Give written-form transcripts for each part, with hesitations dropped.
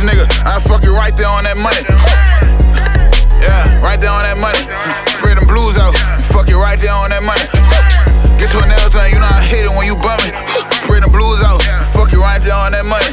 nigga, I fuck you right there on that money. Yeah, right there on that money. Spread them blues out, fuck you right there on that money. Get your nails done, you know I hate it when you bum me. Spread them blues out, fuck you right there on that money.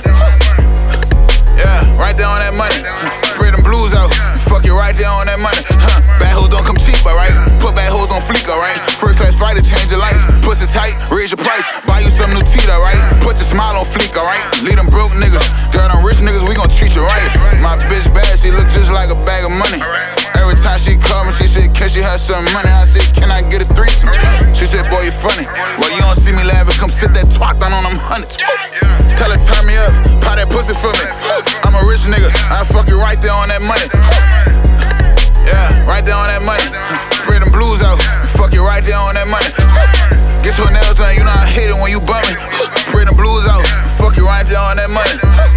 Yeah, right there on that money. Spread them blues out, fuck you right there on that money. Bad hoes don't come cheap, alright? Put bad hoes on fleek, alright? First class flight to change your life. Pussy tight, raise your price. Buy you some new teeth, alright? Put your smile on fleek, alright? Lead them broke niggas. Girl, them rich niggas, we gon' treat you right. My bitch bad, she look just like a bag of money. Every time she call me, she said, can she have some money? I said, can I get a threesome? She said, boy, you funny. Well, you don't see me laughing, come sit that twat down on them hundreds. Tell her, turn me up, pop that pussy for me. I'm a rich nigga, I fuck you right there on that money. Yeah, right there on that money. Spread them blues out, fuck you right there on that money. Get your nails done, you know I hate it when you bum me. Spread them blues out, fuck you right there on that money.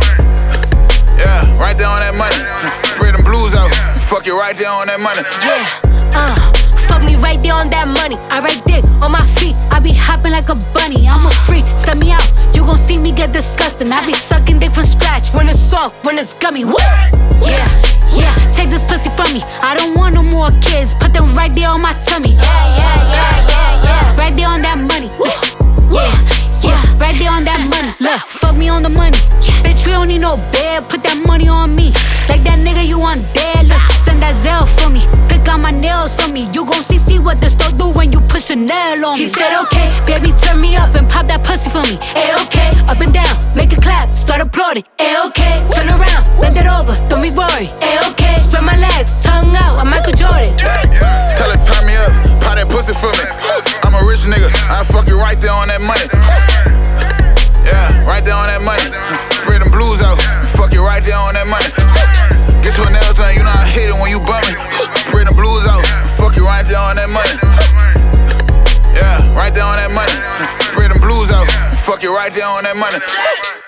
Yeah, right there on that money. Spread them blues out, fuck you right there on that money. Yeah, fuck me right there on that money. I ride dick on my feet, I be hopping like a bunny. I'm a freak, set me out, you gon' see me get disgusting. I be sucking dick from scratch, when it's soft, when it's gummy. Woo! Yeah, take this pussy from me. I don't want no more kids, put them right there on my tummy. Yeah, right there on that money. Yeah, right there on that money. Look, fuck me on the money. Bitch, we don't need no bed, put that money on me. Like that nigga you want dead, look, send that Zelle for me. Pick out my nails for me. You gon' see what the store do when you push a nail on me. He said okay, baby turn me up and pop that pussy for me. A-okay, up and down, make it clap, start applauding. A-okay, turn around, bend it over, don't be boring. A-okay, spread my legs, tongue out, I'm Michael Jordan. Tell her turn me up, pop that pussy for me. I'm a rich nigga, I fuck you right there on that money. Yeah, right there on that money. Spread them blues out, fuck you right there on that money. Get your nails done, you know I hate it when you bum me. Spread them blues out, fuck you right there on that money. Yeah, right there on that money. Spread them blues out, fuck you right there on that money.